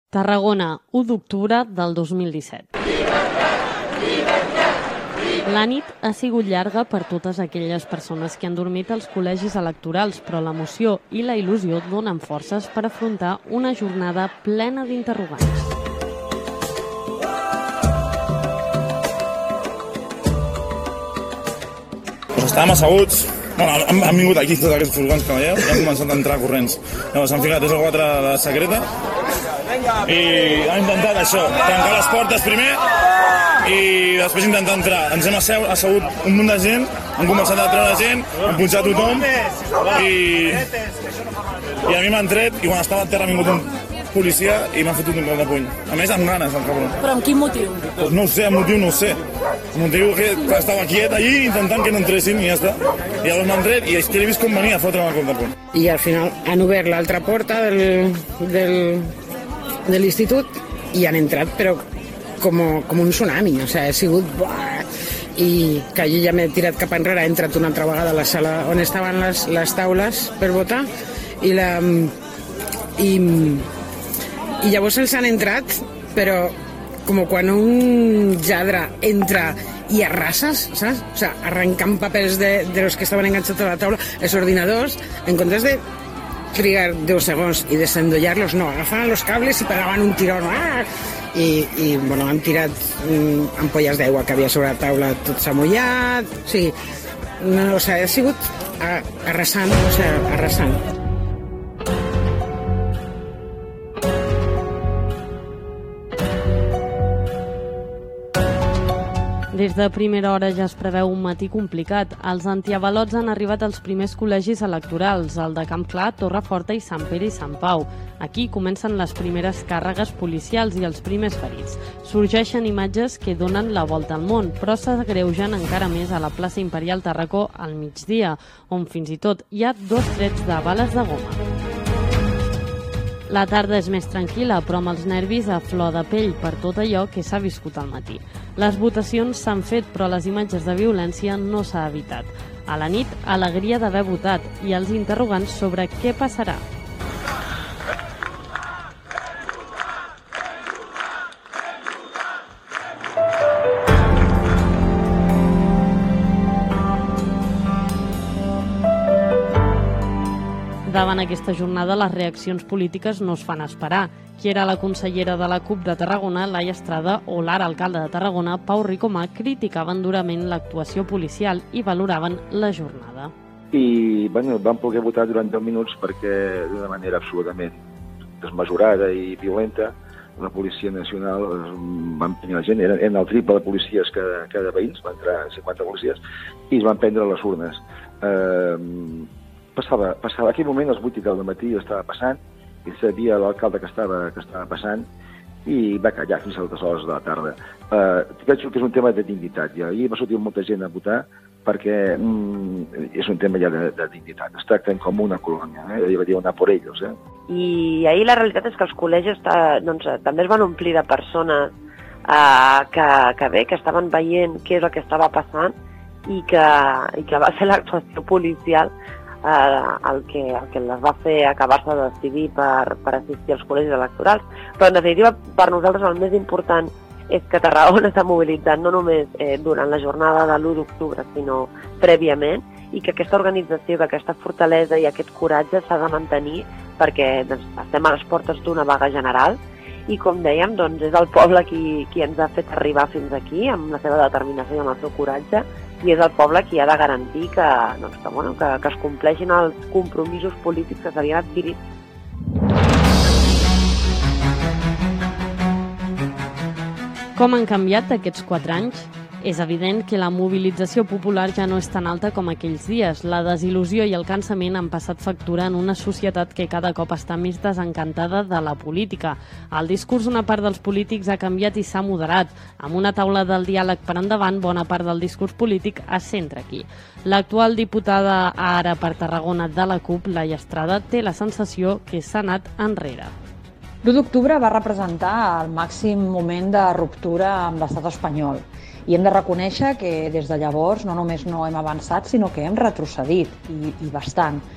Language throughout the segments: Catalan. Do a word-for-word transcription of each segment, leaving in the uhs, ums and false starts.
Tarragona, u d'octubre del dos mil disset. La nit ha sigut llarga per totes aquelles persones que han dormit als col·legis electorals, però l'emoció i la il·lusió donen forces per afrontar una jornada plena d'interrogants. Doncs estàvem asseguts, bueno, han, han vingut aquí tots aquests furgons que veieu i han començat a entrar corrents. Llavors han ficat tres o quatre a la secreta i han intentat això, tancar les portes primer i després intentar entrar. Ens hem assegut un munt de gent, han començat a treure gent, han punxat tothom i, i a mi m'han tret i quan estava a terra ha vingut un policia i m'han fotut un cop de puny. A més, amb ganes, el cabron. Però amb quin motiu? Pues no ho sé, el motiu no ho sé. El motiu que estava quiet allí intentant que no entressin i ja està. I llavors m'han tret i és que he vist com venia a fotre'm el cop de puny. I al final han obert l'altra porta del, del, de l'institut i han entrat, però com, com un tsunami. O sigui, ha sigut... Buah! I que jo ja m'he tirat cap enrere, he entrat una altra vegada a la sala on estaven les, les taules per votar i la... I, i llavors els han entrat, però com quan un lladre entra i arrases, saps? O sigui, arrencant papers de, de los que estaven enganxats a la taula, els ordinadors, en comptes de trigar deu segons i desendollar-los, no, agafaven els cables i pegaven un tirón, ah! I, i bueno, han tirat mm, ampolles d'aigua que havia sobre la taula, tot s'ha mullat, o sigui, no, o sigui, ha sigut arrasant, o sigui, arrasant. Des de primera hora ja es preveu un matí complicat. Els antiavalots han arribat als primers col·legis electorals, el de Camp Clar, Torreforta i Sant Pere i Sant Pau. Aquí comencen les primeres càrregues policials i els primers ferits. Sorgeixen imatges que donen la volta al món, però s'agreugen encara més a la plaça Imperial Tarracó al migdia, on fins i tot hi ha dos trets de bales de goma. La tarda és més tranquil·la, però amb els nervis a flor de pell per tot allò que s'ha viscut al matí. Les votacions s'han fet, però les imatges de violència no s'ha evitat. A la nit, alegria d'haver votat i els interrogants sobre què passarà. Davant aquesta jornada, les reaccions polítiques no es fan esperar. Qui era la consellera de la CUP de Tarragona, Laia Estrada, o l'ara alcalde de Tarragona, Pau Ricomà, criticaven durament l'actuació policial i valoraven la jornada. I bueno, vam poder votar durant deu minuts perquè d'una manera absolutament desmesurada i violenta la Policia Nacional va empenyar la gent, eren, eren el triple de policies que, que de veïns, van entrar cinquanta policies, i es van prendre les urnes. Eh, Passava, passava, aquell moment, als vuit i deu del matí, estava passant, i sabia l'alcalde que estava, que estava passant, i va callar fins a altres hores de la tarda. Uh, penso que és un tema de dignitat, ja. Ahir va sortir molta gent a votar perquè mm, és un tema ja de, de dignitat. Es tracten com una colònia, eh? Hi va dir anar por ellos. Eh? I ahir la realitat és que els col·legis està, doncs, també es van omplir de persones uh, que, que bé, que estaven veient què és el que estava passant i que, i que va ser l'actuació policial Eh, el, que, el que les va fer acabar-se de decidir per, per assistir als col·legis electorals. Però en definitiva, per nosaltres el més important és que Tarragona està mobilitzant no només eh, durant la jornada de l'u d'octubre, sinó prèviament, i que aquesta organització, que aquesta fortalesa i aquest coratge s'ha de mantenir perquè doncs, estem a les portes d'una vaga general i, com dèiem, doncs, és el poble qui, qui ens ha fet arribar fins aquí amb la seva determinació i amb el seu coratge, i és el poble qui ha de garantir que, doncs, que, bueno, que, que es compleixin els compromisos polítics que s'havien adquirit. Com han canviat aquests quatre anys? És evident que la mobilització popular ja no és tan alta com aquells dies. La desil·lusió i el cansament han passat factura en una societat que cada cop està més desencantada de la política. El discurs d'una part dels polítics ha canviat i s'ha moderat. Amb una taula del diàleg per endavant, bona part del discurs polític es centra aquí. L'actual diputada ara per Tarragona de la CUP, Laia Estrada, té la sensació que s'ha anat enrere. l'u d'octubre va representar el màxim moment de ruptura amb l'estat espanyol. I hem de reconèixer que des de llavors no només no hem avançat, sinó que hem retrocedit, i, i bastant.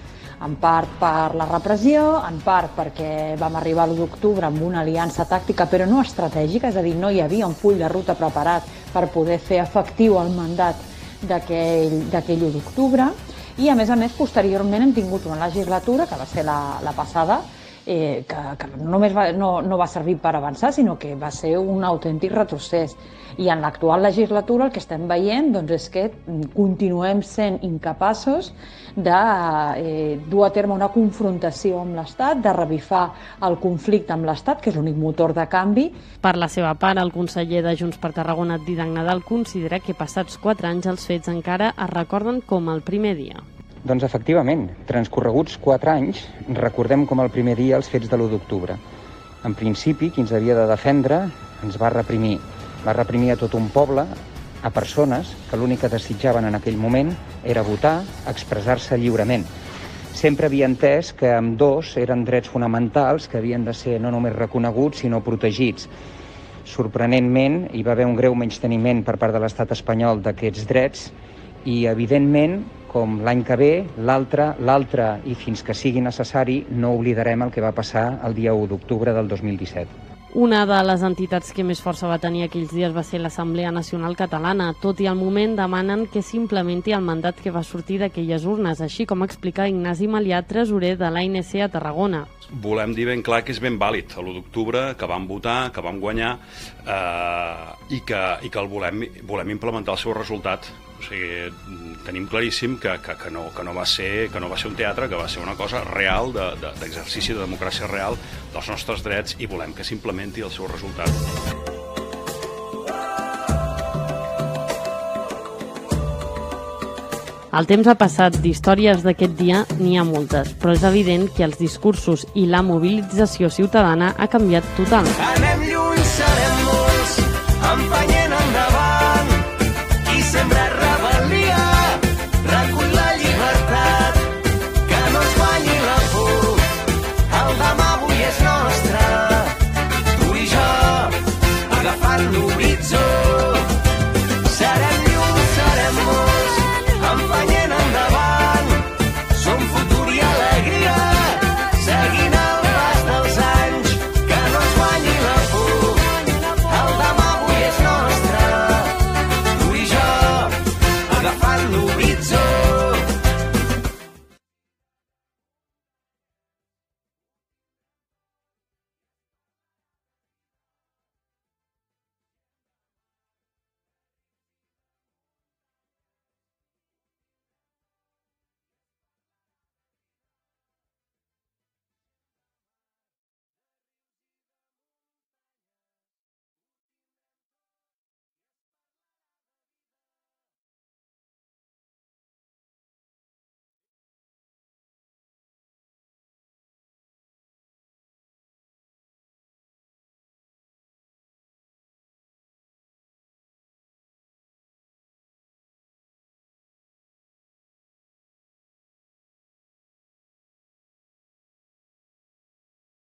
en part per la repressió, en part perquè vam arribar a l'u d'octubre amb una aliança tàctica però no estratègica, és a dir, no hi havia un full de ruta preparat per poder fer efectiu el mandat d'aquell u d'octubre, i a més a més posteriorment hem tingut una legislatura, que va ser la, la passada, eh, que, que només va, no, no va servir per avançar, sinó que va ser un autèntic retrocés. I en l'actual legislatura el que estem veient doncs, és que continuem sent incapaços de eh, dur a terme una confrontació amb l'Estat, de revifar el conflicte amb l'Estat, que és l'únic motor de canvi. Per la seva part, el conseller de Junts per Tarragona, Dídac Nadal, considera que passats quatre anys els fets encara es recorden com el primer dia. Doncs efectivament, transcorreguts quatre anys, recordem com el primer dia els fets de l'u d'octubre. En principi, qui ens havia de defendre ens va reprimir. Va reprimir a tot un poble, a persones que l'únic que desitjaven en aquell moment era votar, expressar-se lliurement. Sempre havia entès que ambdós eren drets fonamentals que havien de ser no només reconeguts, sinó protegits. Sorprenentment, hi va haver un greu menysteniment per part de l'estat espanyol d'aquests drets i, evidentment, com l'any que ve, l'altre, l'altre i fins que sigui necessari, no oblidarem el que va passar el dia u d'octubre del dos mil disset. Una de les entitats que més força va tenir aquells dies va ser l'Assemblea Nacional Catalana. Tot i al moment demanen que s'implementi el mandat que va sortir d'aquelles urnes, així com explica Ignasi Malià, tresorer de l'A N C a Tarragona. Volem dir ben clar que és ben vàlid l'u d'octubre, que vam votar, que vam guanyar eh, i que, i que el volem, volem implementar el seu resultat. O sigui, tenim claríssim que, que, que, no, que, no va ser, que no va ser un teatre, que va ser una cosa real, d'exercici de, de, de democràcia real dels nostres drets, i volem que s'implementi el seu resultat. El temps ha passat, d'històries d'aquest dia n'hi ha moltes, però és evident que els discursos i la mobilització ciutadana ha canviat total. Anem lluny, serem molts, empenyent endavant i sempre